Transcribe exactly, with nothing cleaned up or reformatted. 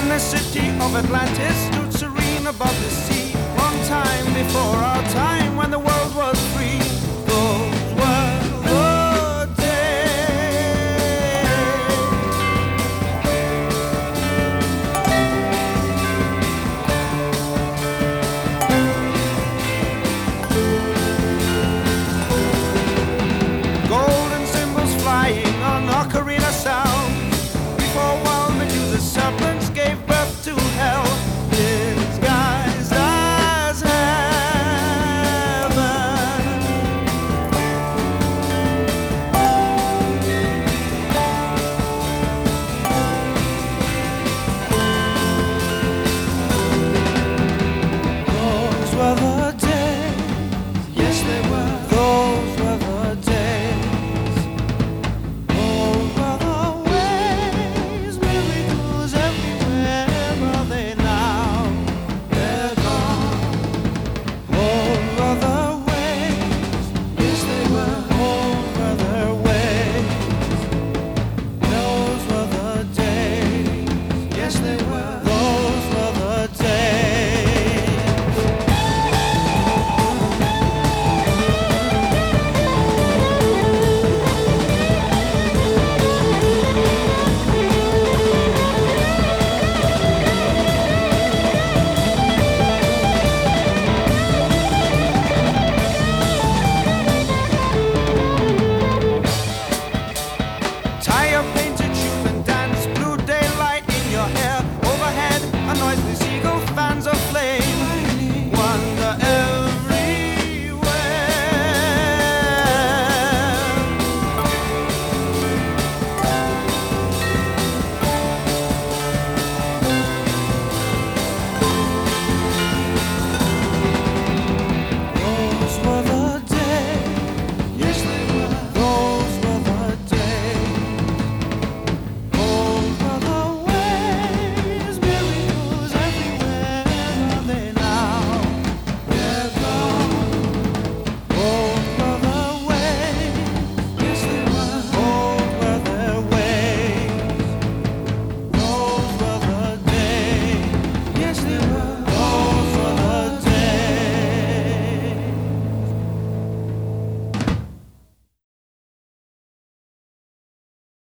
the city of Atlantis stood serene above the sea. Long time before our time, when the world was free. Those were the days. Golden cymbals flying on ocarina sound. Before wild Medusa's serpents gave birth to hell, disguised as heaven. Those were the days, yes they were. Those were the days. Those were the ways, miracles everywhere. Are they now? They're gone. Those were the ways, yes they were. Those were the ways. Those were the days, yes they were. Those were the days. Tie your painted shoes and dance, blue daylight in your hair. Overhead, a noiseless eagle